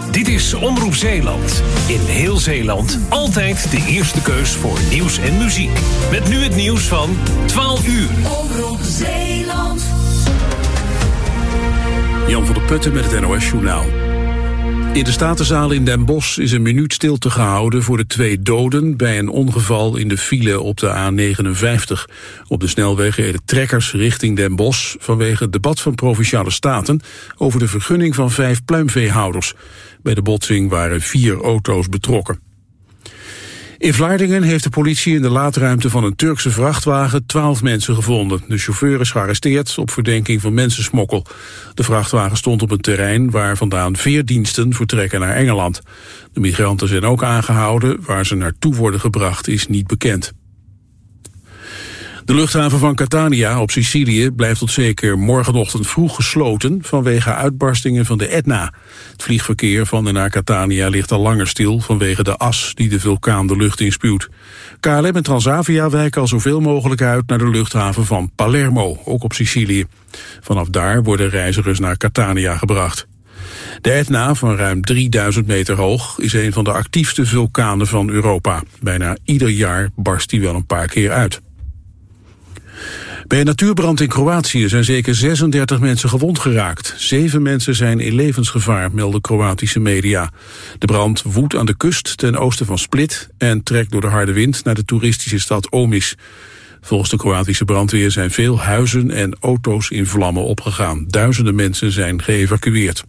Dit is Omroep Zeeland. In heel Zeeland altijd de eerste keus voor nieuws en muziek. Met nu het nieuws van 12 uur. Omroep Zeeland. Jan van der Putten met het NOS-journaal. In de Statenzaal in Den Bosch is een minuut stilte gehouden voor de 2 doden bij een ongeval in de file op de A59. Op de snelweg reden trekkers richting Den Bosch vanwege het debat van Provinciale Staten over de vergunning van 5 pluimveehouders. Bij de botsing waren 4 auto's betrokken. In Vlaardingen heeft de politie in de laadruimte van een Turkse vrachtwagen 12 mensen gevonden. De chauffeur is gearresteerd op verdenking van mensensmokkel. De vrachtwagen stond op een terrein waar vandaan veerdiensten vertrekken naar Engeland. De migranten zijn ook aangehouden. Waar ze naartoe worden gebracht is niet bekend. De luchthaven van Catania op Sicilië blijft tot zeker morgenochtend vroeg gesloten vanwege uitbarstingen van de Etna. Het vliegverkeer van en naar Catania ligt al langer stil vanwege de as die de vulkaan de lucht inspuwt. KLM en Transavia wijken al zoveel mogelijk uit naar de luchthaven van Palermo, ook op Sicilië. Vanaf daar worden reizigers naar Catania gebracht. De Etna, van ruim 3000 meter hoog, is een van de actiefste vulkanen van Europa. Bijna ieder jaar barst die wel een paar keer uit. Bij een natuurbrand in Kroatië zijn zeker 36 mensen gewond geraakt. 7 mensen zijn in levensgevaar, melden Kroatische media. De brand woedt aan de kust ten oosten van Split en trekt door de harde wind naar de toeristische stad Omis. Volgens de Kroatische brandweer zijn veel huizen en auto's in vlammen opgegaan. Duizenden mensen zijn geëvacueerd.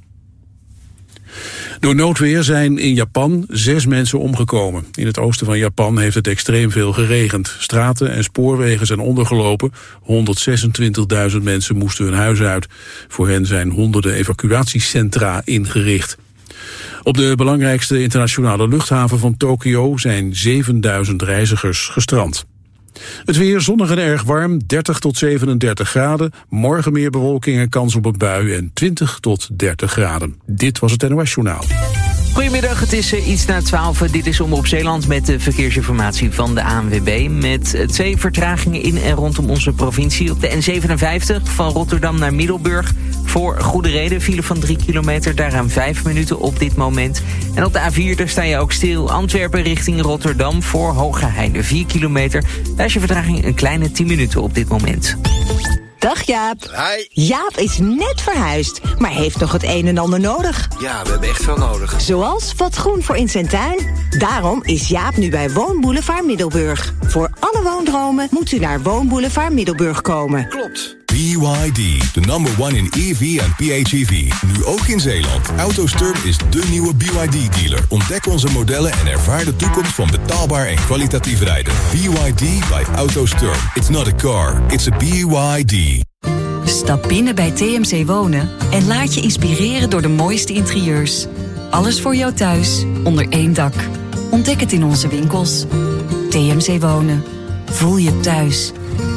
Door noodweer zijn in Japan 6 mensen omgekomen. In het oosten van Japan heeft het extreem veel geregend. Straten en spoorwegen zijn ondergelopen. 126.000 mensen moesten hun huis uit. Voor hen zijn honderden evacuatiecentra ingericht. Op de belangrijkste internationale luchthaven van Tokio zijn 7000 reizigers gestrand. Het weer zonnig en erg warm, 30 tot 37 graden. Morgen meer bewolking en kans op een bui en 20 tot 30 graden. Dit was het NOS-journaal. Goedemiddag, het is iets na 12. Dit is Omroep Zeeland met de verkeersinformatie van de ANWB. Met 2 vertragingen in en rondom onze provincie. Op de N57 van Rotterdam naar Middelburg. Voor goede reden, file van 3 kilometer, daaraan 5 minuten op dit moment. En op de A4 daar sta je ook stil. Antwerpen richting Rotterdam voor Hogeheide 4 kilometer. Daar is je vertraging een kleine 10 minuten op dit moment. Dag Jaap. Hi. Jaap is net verhuisd, maar heeft nog het een en ander nodig. Ja, we hebben echt veel nodig. Zoals wat groen voor in zijn tuin. Daarom is Jaap nu bij Woonboulevard Middelburg. Voor alle woondromen moet u naar Woonboulevard Middelburg komen. Klopt. BYD, de number 1 in EV en PHEV. Nu ook in Zeeland. AutoSturm is de nieuwe BYD-dealer. Ontdek onze modellen en ervaar de toekomst van betaalbaar en kwalitatief rijden. BYD by AutoSturm. It's not a car, it's a BYD. Stap binnen bij TMC Wonen en laat je inspireren door de mooiste interieurs. Alles voor jou thuis, onder één dak. Ontdek het in onze winkels. TMC Wonen. Voel je thuis.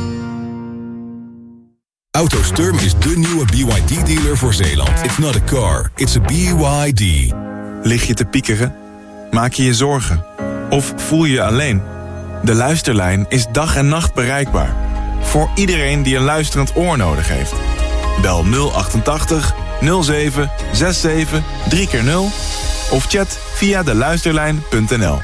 AutoSturm is de nieuwe BYD-dealer voor Zeeland. It's not a car, it's a BYD. Lig je te piekeren? Maak je je zorgen? Of voel je je alleen? De Luisterlijn is dag en nacht bereikbaar. Voor iedereen die een luisterend oor nodig heeft. Bel 088 07 67 3x0 of chat via deluisterlijn.nl.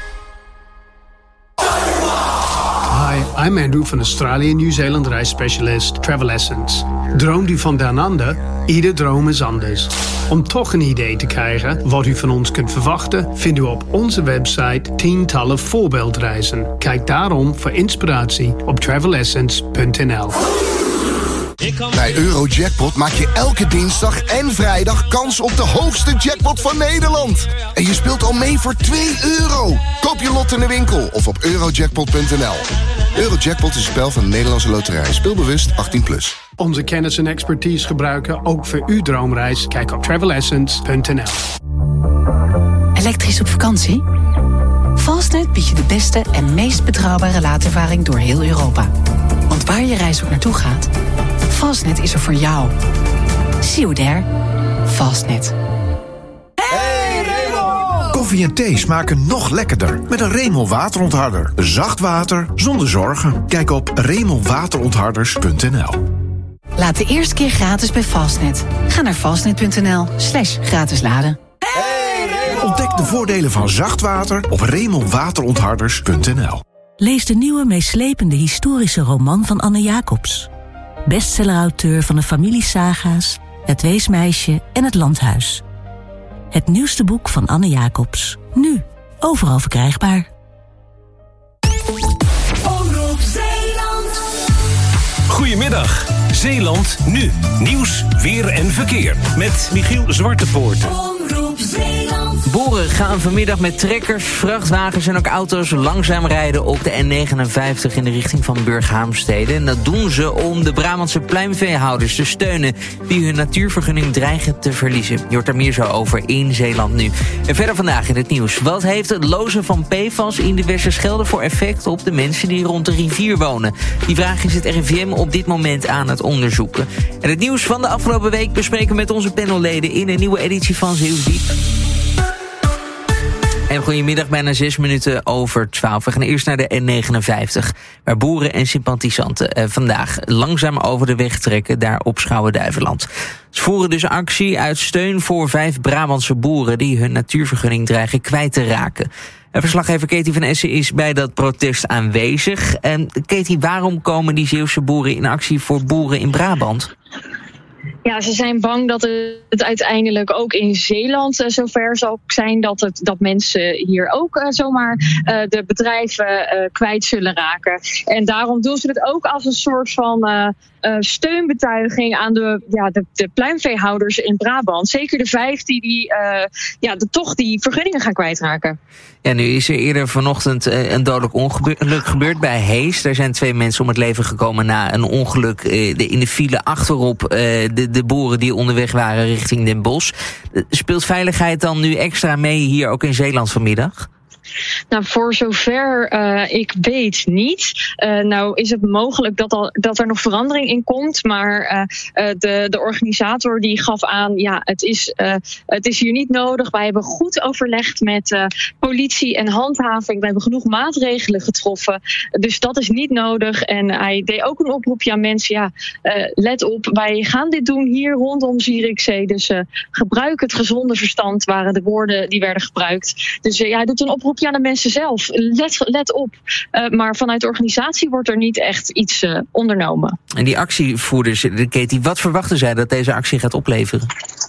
Hi, I'm Andrew van Australië en Nieuw-Zeeland reisspecialist Travel Essence. Droomt u van down under? Ieder droom is anders. Om toch een idee te krijgen wat u van ons kunt verwachten, vindt u op onze website tientallen voorbeeldreizen. Kijk daarom voor inspiratie op travelessence.nl. Bij Eurojackpot maak je elke dinsdag en vrijdag kans op de hoogste jackpot van Nederland. En je speelt al mee voor €2. Koop je lot in de winkel of op eurojackpot.nl. Eurojackpot is een spel van de Nederlandse Loterij. Speelbewust 18+. Onze kennis en expertise gebruiken ook voor uw droomreis. Kijk op travelessence.nl. Elektrisch op vakantie? Fastnet biedt je de beste en meest betrouwbare laadervaring door heel Europa. Want waar je reis ook naartoe gaat, Fastnet is er voor jou. See you there. Fastnet. Hey Remo! Koffie en thee smaken nog lekkerder met een Remo waterontharder. Zacht water zonder zorgen. Kijk op remowaterontharders.nl. Laat de eerste keer gratis bij Fastnet. Ga naar fastnet.nl/gratis laden. Hey Remo! Ontdek de voordelen van zacht water op remonwaterontharders.nl. Lees de nieuwe, meeslepende historische roman van Anne Jacobs. Bestsellerauteur van de familiesaga's, Het Weesmeisje en Het Landhuis. Het nieuwste boek van Anne Jacobs. Nu, overal verkrijgbaar. Omroep Zeeland. Goedemiddag, Zeeland nu. Nieuws, weer en verkeer. Met Michiel Zwartepoort. Omroep Zeeland. Boeren gaan vanmiddag met trekkers, vrachtwagens en ook auto's langzaam rijden op de N59 in de richting van Burghaamstede. En dat doen ze om de Brabantse pluimveehouders te steunen die hun natuurvergunning dreigen te verliezen. Je hoort er meer zo over in Zeeland nu. En verder vandaag in het nieuws. Wat heeft het lozen van PFAS in de Westerschelde voor effect op de mensen die rond de rivier wonen? Die vraag is het RIVM op dit moment aan het onderzoeken. En het nieuws van de afgelopen week bespreken we met onze panelleden in een nieuwe editie van Zeeuws Diep. En goedemiddag, bijna 6 minuten over 12. We gaan eerst naar de N59, waar boeren en sympathisanten vandaag langzaam over de weg trekken, daar op Schouwen-Duiveland. Ze voeren dus actie uit steun voor 5 Brabantse boeren die hun natuurvergunning dreigen kwijt te raken. Verslaggever Katie van Essen is bij dat protest aanwezig. Katie, waarom komen die Zeeuwse boeren in actie voor boeren in Brabant? Ja, ze zijn bang dat het uiteindelijk ook in Zeeland zover zal zijn dat mensen hier ook zomaar de bedrijven kwijt zullen raken. En daarom doen ze het ook als een soort van steunbetuiging aan de pluimveehouders in Brabant. Zeker de 5 die toch die vergunningen gaan kwijtraken. Ja, nu is er eerder vanochtend een dodelijk ongeluk gebeurd bij Hees. Daar zijn 2 mensen om het leven gekomen na een ongeluk in de file achterop de boeren die onderweg waren richting Den Bosch. Speelt veiligheid dan nu extra mee hier ook in Zeeland vanmiddag? Nou, voor zover ik weet niet. Nou is het mogelijk dat er nog verandering in komt. Maar de organisator die gaf aan, het is hier niet nodig. Wij hebben goed overlegd met politie en handhaving. We hebben genoeg maatregelen getroffen. Dus dat is niet nodig. En hij deed ook een oproepje aan mensen. Let op, wij gaan dit doen hier rondom Zierikzee. Dus gebruik het gezonde verstand, waren de woorden die werden gebruikt. Dus hij doet een oproepje aan de mensen zelf. Let op. Maar vanuit de organisatie wordt er niet echt iets ondernomen. En die actievoerders, Katie, wat verwachten zij dat deze actie gaat opleveren?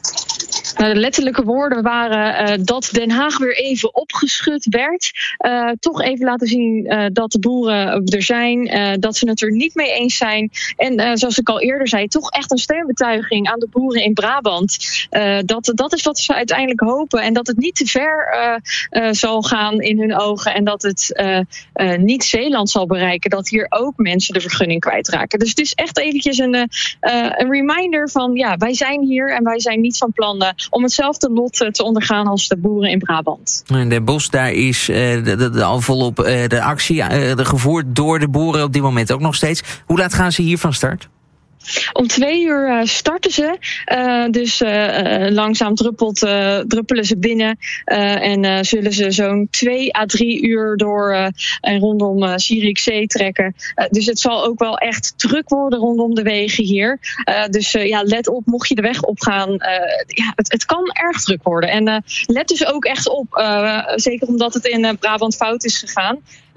De letterlijke woorden waren dat Den Haag weer even opgeschud werd. Toch even laten zien dat de boeren er zijn. Dat ze het er niet mee eens zijn. En zoals ik al eerder zei, toch echt een steunbetuiging aan de boeren in Brabant. Dat is wat ze uiteindelijk hopen. En dat het niet te ver zal gaan in hun ogen. En dat het niet Zeeland zal bereiken. Dat hier ook mensen de vergunning kwijtraken. Dus het is echt eventjes een reminder van wij zijn hier en wij zijn niet van plan om hetzelfde lot te ondergaan als de boeren in Brabant. In Den Bosch, daar is al volop de actie gevoerd door de boeren op dit moment ook nog steeds. Hoe laat gaan ze hier van start? Om 2 uur starten ze. Dus langzaam druppelen ze binnen. En zullen ze zo'n 2 à 3 uur door en rondom Zierikzee trekken. Dus het zal ook wel echt druk worden rondom de wegen hier. Dus let op, mocht je de weg opgaan. Het kan erg druk worden. En let dus ook echt op. Zeker omdat het in Brabant fout is gegaan.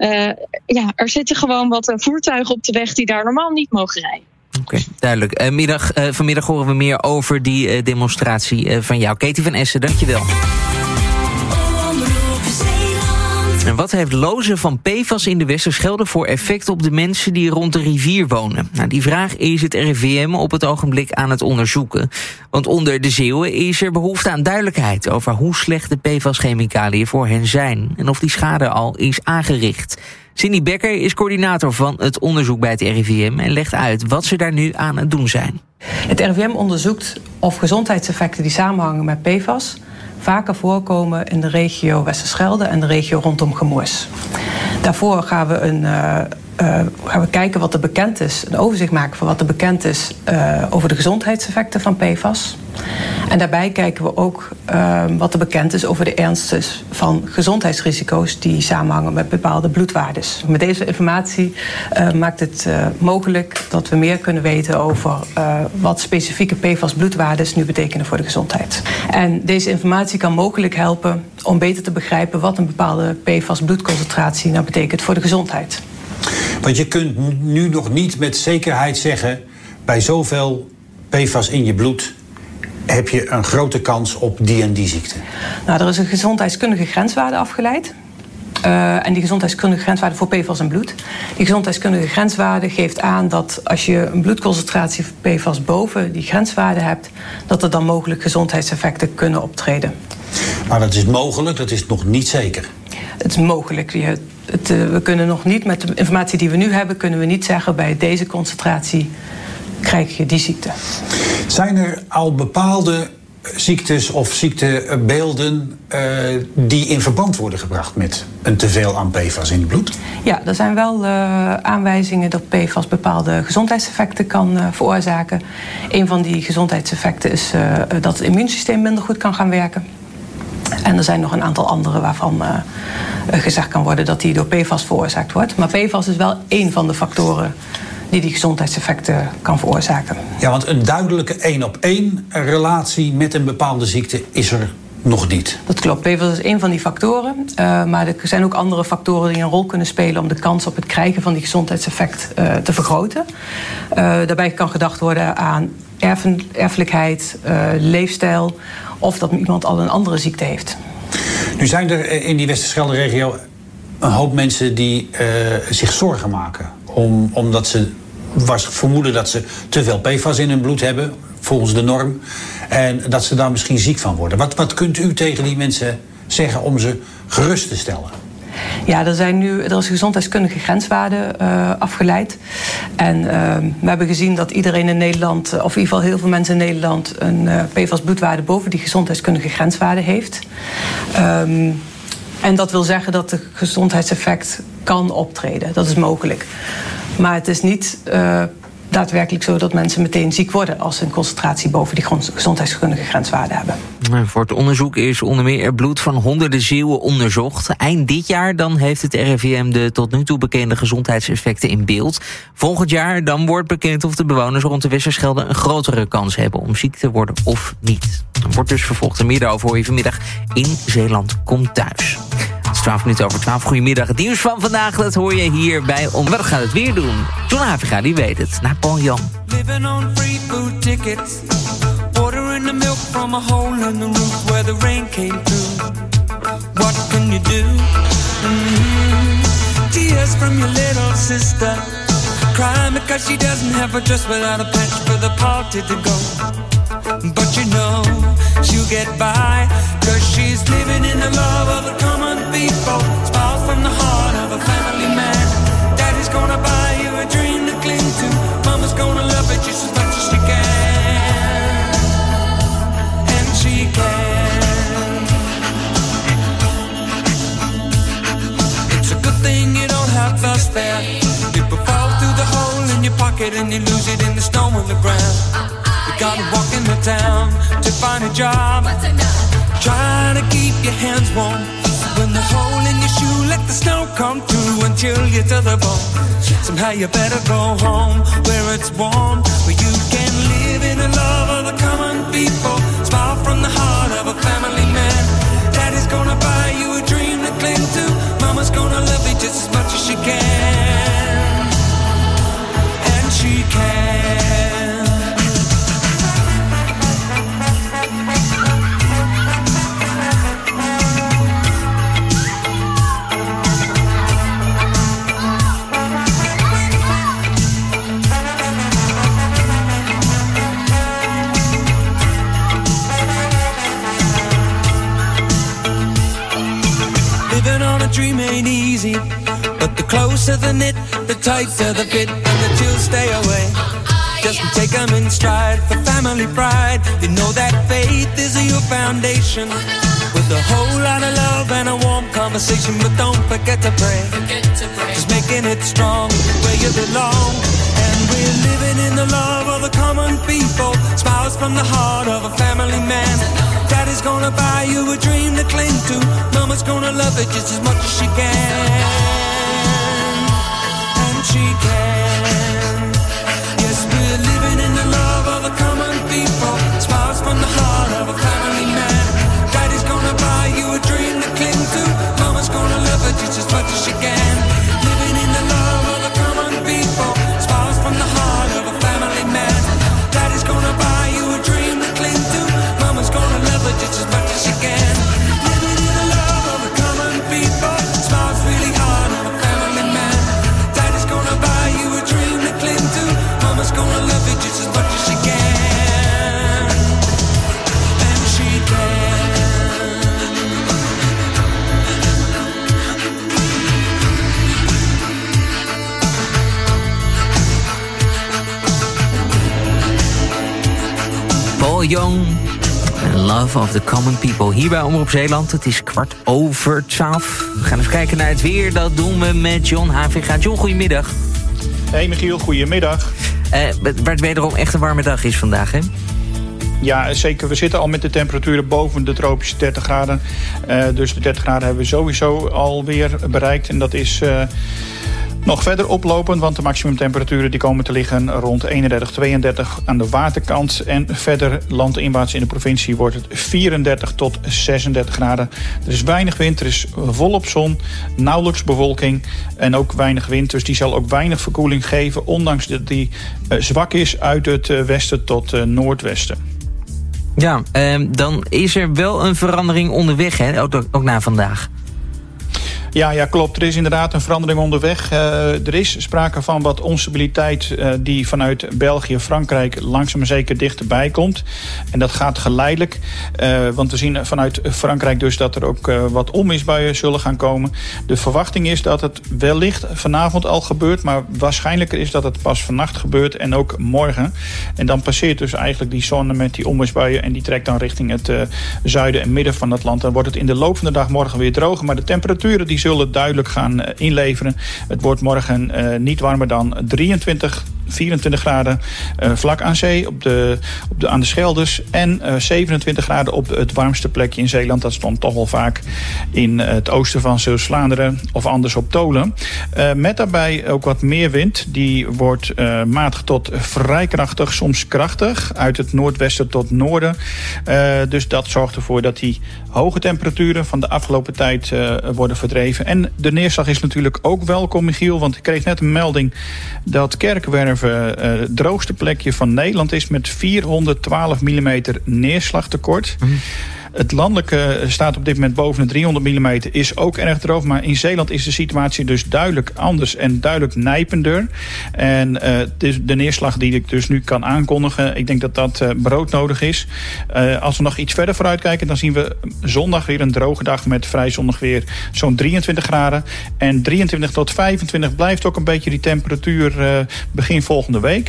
Er zitten gewoon wat voertuigen op de weg die daar normaal niet mogen rijden. Oké, duidelijk. Vanmiddag horen we meer over die demonstratie van jou. Katie van Essen, dankjewel. En wat heeft lozen van PFAS in de Westerschelde voor effect op de mensen die rond de rivier wonen? Nou, die vraag is het RIVM op het ogenblik aan het onderzoeken. Want onder de Zeeuwen is er behoefte aan duidelijkheid over hoe slecht de PFAS-chemicaliën voor hen zijn en of die schade al is aangericht. Cindy Becker is coördinator van het onderzoek bij het RIVM en legt uit wat ze daar nu aan het doen zijn. Het RIVM onderzoekt of gezondheidseffecten die samenhangen met PFAS vaker voorkomen in de regio Westerschelde en de regio rondom Gemoers. Daarvoor gaan we gaan we kijken wat er bekend is, een overzicht maken van wat er bekend is over de gezondheidseffecten van PFAS. En daarbij kijken we ook wat er bekend is over de ernst van gezondheidsrisico's die samenhangen met bepaalde bloedwaardes. Met deze informatie maakt het mogelijk dat we meer kunnen weten over wat specifieke PFAS-bloedwaardes nu betekenen voor de gezondheid. En deze informatie kan mogelijk helpen om beter te begrijpen wat een bepaalde PFAS-bloedconcentratie nou betekent voor de gezondheid. Want je kunt nu nog niet met zekerheid zeggen, bij zoveel PFAS in je bloed heb je een grote kans op die en die ziekte. Nou, er is een gezondheidskundige grenswaarde afgeleid. En die gezondheidskundige grenswaarde voor PFAS in bloed. Die gezondheidskundige grenswaarde geeft aan dat als je een bloedconcentratie van PFAS boven die grenswaarde hebt, dat er dan mogelijk gezondheidseffecten kunnen optreden. Maar dat is mogelijk, dat is nog niet zeker. Het is mogelijk. We kunnen nog niet, met de informatie die we nu hebben, kunnen we niet zeggen bij deze concentratie krijg je die ziekte. Zijn er al bepaalde ziektes of ziektebeelden die in verband worden gebracht met een teveel aan PFAS in het bloed? Ja, er zijn wel aanwijzingen dat PFAS bepaalde gezondheidseffecten kan veroorzaken. Een van die gezondheidseffecten is dat het immuunsysteem minder goed kan gaan werken. En er zijn nog een aantal andere waarvan gezegd kan worden dat die door PFAS veroorzaakt wordt. Maar PFAS is wel één van de factoren die gezondheidseffecten kan veroorzaken. Ja, want een duidelijke 1-op-1 relatie met een bepaalde ziekte is er nog niet. Dat klopt. PFAS is één van die factoren. Maar er zijn ook andere factoren die een rol kunnen spelen om de kans op het krijgen van die gezondheidseffect te vergroten. Daarbij kan gedacht worden aan erfelijkheid, leefstijl of dat iemand al een andere ziekte heeft. Nu zijn er in die Westerschelde-regio een hoop mensen die zich zorgen maken. Omdat ze vermoeden dat ze te veel PFAS in hun bloed hebben, volgens de norm. En dat ze daar misschien ziek van worden. Wat kunt u tegen die mensen zeggen om ze gerust te stellen? Ja, er is een gezondheidskundige grenswaarde afgeleid. En we hebben gezien dat iedereen in Nederland, of in ieder geval heel veel mensen in Nederland, een PFAS-bloedwaarde boven die gezondheidskundige grenswaarde heeft. En dat wil zeggen dat de gezondheidseffect kan optreden. Dat is mogelijk. Maar het is niet daadwerkelijk zo dat mensen meteen ziek worden als ze een concentratie boven die gezondheidskundige grenswaarde hebben. Voor het onderzoek is onder meer er bloed van honderden zeeuwen onderzocht. Eind dit jaar dan heeft het RIVM de tot nu toe bekende gezondheidseffecten in beeld. Volgend jaar dan wordt bekend of de bewoners rond de Westerschelde een grotere kans hebben om ziek te worden of niet. Er wordt dus vervolgd en meer daarover hoor je vanmiddag in Zeeland Komt Thuis. Het is 12 minuten over 12. Goedemiddag. Het nieuws van vandaag, dat hoor je hier bij ons. Wat gaat het weer doen? John Afrika, die weet het. Naar Paul Jan. Living on free food tickets. Water in the milk from a hole in the roof where the rain came through. What can you do? Tears from your little sister. Crying because she doesn't have a dress without a patch for the party to go. But you know she'll get by, cause she's living in the love of the common people. Smiles from the heart of a family man. Daddy's gonna buy you a dream to cling to. Mama's gonna love it just as much as she can. And she can. It's a good thing you don't have us there. People fall through the hole in your pocket and you lose it in the snow on the ground. Gotta walk in the town to find a job. Try to keep your hands warm. When the hole in your shoe, let the snow come through and chill you to the bone. Somehow you better go home where it's warm, where you can live in the love of the common people. Smile from the heart of a family man. Daddy's gonna buy you a dream to cling to. Mama's gonna love you just as much as she can. And she can. Dream ain't easy, but the closer the knit, the tighter the fit, and the chills stay away. Just take them in stride for family pride. You know that faith is your foundation, with a whole lot of love and a warm conversation, but don't forget to pray. Just making it strong where you belong. And we're living in the love of the common people. Smiles from the heart of a family man. Daddy's gonna buy you a dream to cling to. Mama's gonna love it just as much as she can. And she can. Yes, we're living in the love of the common people. Smiles from the heart of a family man. Daddy's gonna buy you a dream to cling to. Mama's gonna love it just as much as she can. Living in the love of the common people. Smiles from the heart of a family man. Daddy's gonna buy you a dream to cling to. Mama's gonna love it just as much as she can. Living in the love of the common people. Smiles really hard on a family man. Daddy's gonna buy you a dream to cling to. Mama's gonna love it just as much as she can. And she can. Paul Young, Love of the Common People. Hier bij Omroep Zeeland, het is 12:15. We gaan eens kijken naar het weer. Dat doen we met John Havinga. John, goedemiddag. Hey Michiel, goedemiddag. Waar het wederom echt een warme dag is vandaag, hè? Ja, zeker. We zitten al met de temperaturen boven de tropische 30 graden. Dus de 30 graden hebben we sowieso alweer bereikt. En dat is nog verder oplopend, want de maximumtemperaturen die komen te liggen rond 31, 32 aan de waterkant. En verder landinwaarts in de provincie wordt het 34 tot 36 graden. Er is weinig wind, er is volop zon, nauwelijks bewolking en ook weinig wind. Dus die zal ook weinig verkoeling geven, ondanks dat die zwak is uit het westen tot noordwesten. Ja, dan is er wel een verandering onderweg, hè? Ook na vandaag. Ja, klopt. Er is inderdaad een verandering onderweg. Er is sprake van wat onstabiliteit die vanuit België, Frankrijk langzaam maar zeker dichterbij komt. En dat gaat geleidelijk. Want we zien vanuit Frankrijk dus dat er ook wat onweersbuien zullen gaan komen. De verwachting is dat het wellicht vanavond al gebeurt. Maar waarschijnlijker is dat het pas vannacht gebeurt en ook morgen. En dan passeert dus eigenlijk die zone met die onweersbuien. En die trekt dan richting het zuiden en midden van het land. Dan wordt het in de loop van de dag morgen weer droger. Maar de temperaturen die zullen duidelijk gaan inleveren. Het wordt morgen niet warmer dan 24 graden vlak aan zee aan de Schelders. En 27 graden op het warmste plekje in Zeeland. Dat stond toch wel vaak in het oosten van Zeeuws-Vlaanderen of anders op Tolen. Met daarbij ook wat meer wind. Die wordt matig tot vrij krachtig, soms krachtig. Uit het noordwesten tot noorden. Dus dat zorgt ervoor dat die hoge temperaturen van de afgelopen tijd worden verdreven. En de neerslag is natuurlijk ook welkom, Michiel. Want ik kreeg net een melding dat Kerkwerven het droogste plekje van Nederland is met 412 mm neerslagtekort. Het landelijke staat op dit moment boven de 300 mm, is ook erg droog. Maar in Zeeland is de situatie dus duidelijk anders en duidelijk nijpender. En de neerslag die ik dus nu kan aankondigen, ik denk dat dat broodnodig is. Als we nog iets verder vooruit kijken, dan zien we zondag weer een droge dag met vrij zonnig weer, zo'n 23 graden. En 23 tot 25 blijft ook een beetje die temperatuur begin volgende week.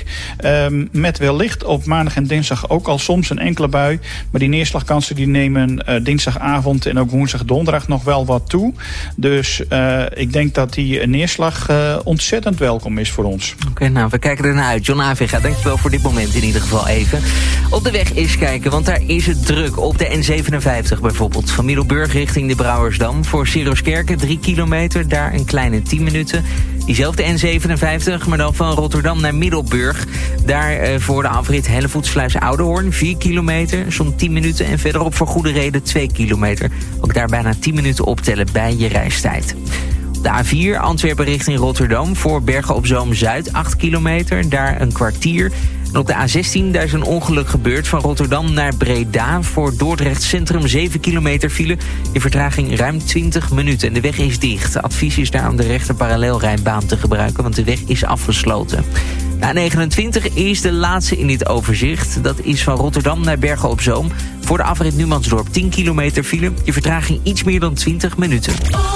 Met wellicht op maandag en dinsdag ook al soms een enkele bui. Maar die neerslagkansen die nemen dinsdagavond en ook woensdag, donderdag nog wel wat toe. Dus ik denk dat die neerslag ontzettend welkom is voor ons. Oké, nou, we kijken ernaar uit. John Havinga, dankjewel voor dit moment in ieder geval even. Op de weg eens kijken, want daar is het druk. Op de N57 bijvoorbeeld. Van Middelburg richting de Brouwersdam. Voor Siroskerken 3 kilometer, daar een kleine 10 minuten. Diezelfde N57, maar dan van Rotterdam naar Middelburg. Daar voor de afrit Hellevoetsluis-Oudehoorn 4 kilometer, zo'n 10 minuten. En verderop voor goede reden 2 kilometer. Ook daar bijna 10 minuten optellen bij je reistijd. De A4 Antwerpen richting Rotterdam voor Bergen op Zoom Zuid 8 kilometer, daar een kwartier. En op de A16 daar is een ongeluk gebeurd van Rotterdam naar Breda. Voor Dordrecht Centrum 7 kilometer file. In vertraging ruim 20 minuten. En de weg is dicht. Advies is daar om de rechter parallelrijbaan te gebruiken, want de weg is afgesloten. De A29 is de laatste in dit overzicht. Dat is van Rotterdam naar Bergen op Zoom. Voor de afrit Numansdorp 10 kilometer file. Je vertraging iets meer dan 20 minuten.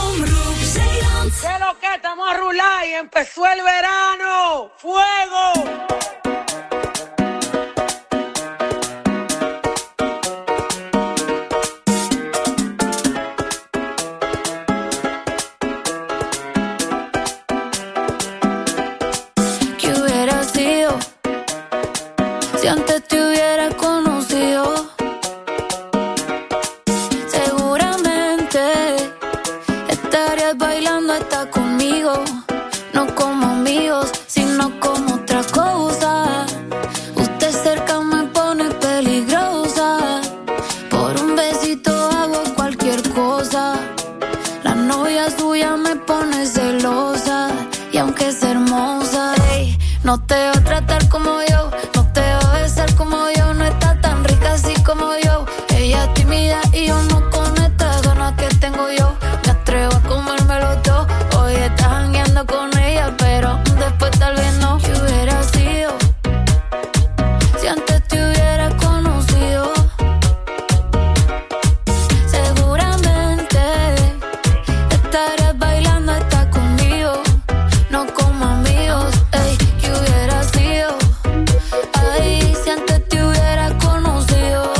Que lo que estamos a rular y empezó el verano. ¡Fuego! bailando está conmigo, no como amigos, sino como otra cosa. Usted cerca me pone peligrosa, por un besito hago cualquier cosa. La novia suya me pone celosa, y aunque es hermosa, ey, no te va a tratar como yo, no te va a besar como yo, no está tan rica así como yo. Ella es tímida y yo no con estas ganas que tengo yo. Me atrevo a comérmelo todo. Hoy estás jangueando con ella, pero después tal vez no. ¿Qué hubiera sido si antes te hubiera conocido? Seguramente estarías bailando hasta conmigo, no como amigos. Ey, ¿qué hubiera sido? Ay, si antes te hubiera conocido.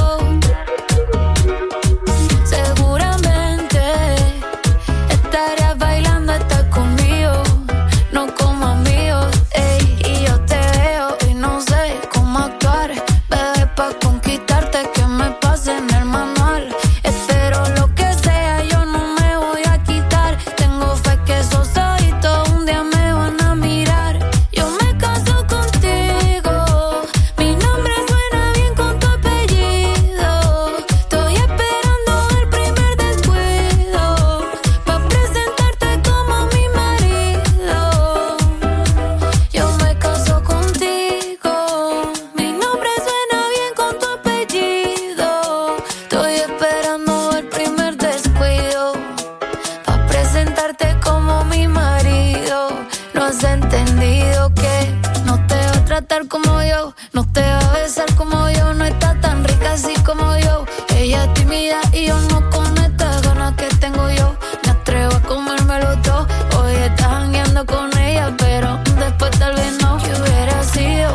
Seguramente estarías bailando hasta conmigo, no como amigos. Ey, y yo te veo y no sé cómo actuar. Bebé, pa' conquistarte que me pase en el manual. Espero lo que sea, yo no me voy a quitar. Tengo fe que esos ojitos un día me van a mirar. Yo me caso contigo, mi nombre suena bien con tu apellido. Estoy esperando el primer descuido pa' presentarte como mi marido. Yo me caso contigo, mi nombre suena bien con tu apellido. Estoy esperando el primer descuido pa' presentarte como mi marido. No has entendido que no te va a tratar como yo, no te va a besar como yo, no está tan rica así como yo. Ella es tímida y yo no con estas ganas que tengo yo. Me atrevo a comérmelo todo. Hoy estás jangueando con ella, pero después tal vez no. ¿Qué hubiera sido?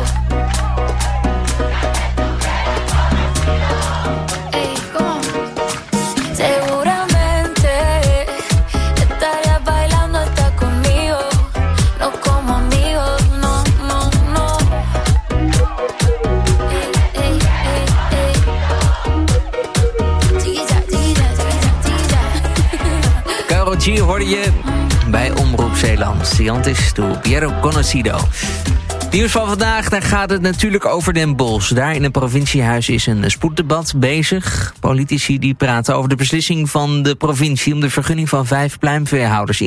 Ey, ¿cómo? Seguramente estarías bailando hasta conmigo, no como amigos, no, no, no. Ey, ey, ey, ey. Chiquilla, chiquilla, chiquilla, chiquilla. Karol G hoorde je bij Omroep Zeeland. Gigantisch door Piero Conocido. Nieuws van vandaag, daar gaat het natuurlijk over Den Bosch. Daar in het provinciehuis is een spoeddebat bezig. Politici die praten over de beslissing van de provincie om de vergunning van 5 pluimveehouders